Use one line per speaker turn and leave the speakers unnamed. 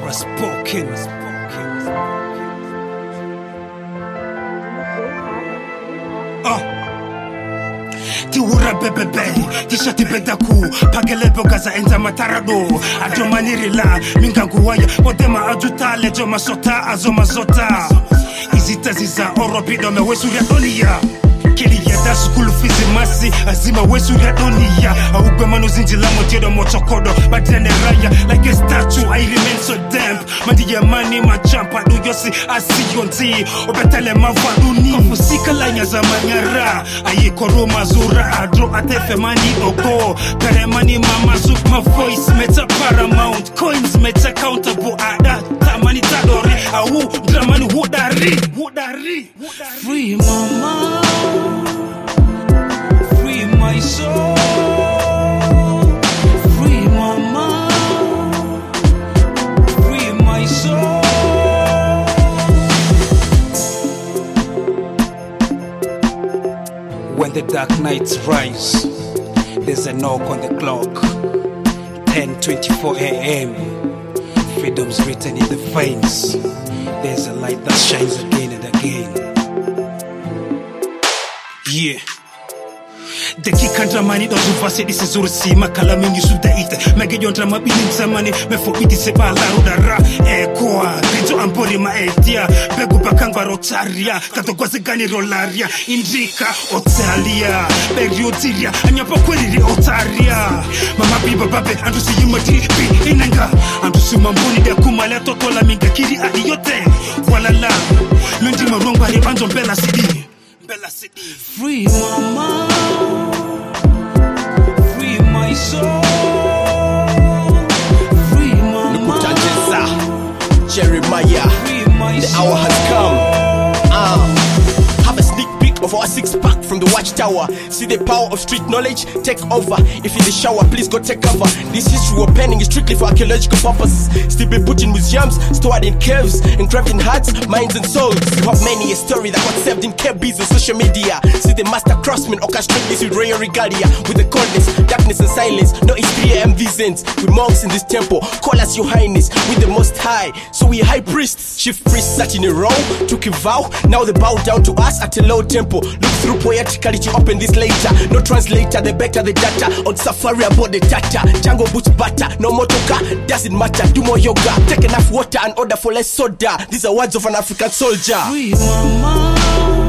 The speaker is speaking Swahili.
Spoken. Tiwura bebebe, tishati bedaku, pagelebo gaza enza matarado, ajomanirila, minganguwaya, podema ajuta, lejo masota, azomazota. Izita ziza, orobido me wesuria donia. Kiliya da school fees masi, azima wesuria donia. Augwe manu zinjila mojedo mochokodo, badene raya, like a statue, I remain so damp. Mandi ya mani machampa, do yosi, asiyonzi, obetale mavaduni. Ofusika lanya za manyara, aye koro mazura, adro atefe mani ogo. Kare mani mama zook, my voice meta paramount, coins meta countable, ada, tamani tadori, awu, dramani wudari. Free mama, free my soul. Free mama, free my soul. When the dark nights rise, there's a knock on the clock. 10:24 a.m. Freedom's written in the veins. There's a light that shines again and again. Yeah. The kikandra mani do vase dise zursi makala mingi suda ite mege yondra mabini zamani me fo iti se bala rudara kwa bizo ambori ma etia begu bakangwa rotaria kato kwase gani rolaria indika otalia periodia anyapa kweli otaria mama biba babe andu si yimati bi inanga andu si mamboni de kumale totola minga kiri adiyote walala lundi marongwa ri banzo bella city. Free mama, free my soul. Free mama,
Jeremiah,
free my
the
soul.
hour has come. Have a sneak peek of our 6-pack from the watchtower. See the power of street knowledge take over. If in the shower, please go take cover. This history we're penning is strictly for archaeological purposes. Still be put in museums, stored in caves, engraved in hearts, minds and souls. You have many a story that got saved in KBs on social media. See the master craftsman orchestrate this with royal regalia. With the coldness, darkness and silence. No, it's 3 a.m. these ends. With monks in this temple, call us your highness. With the most high, so we high priests. Chief priests sat in a row, took a vow. Now they bow down to us at a low tempo. Look through poetically to open this later. No translator, the better the data. On safari about the tata. Jungle boots butter, no motoka, doesn't matter. Do more yoga, take enough water and order for less soda. These are words of an African soldier.
Free mama.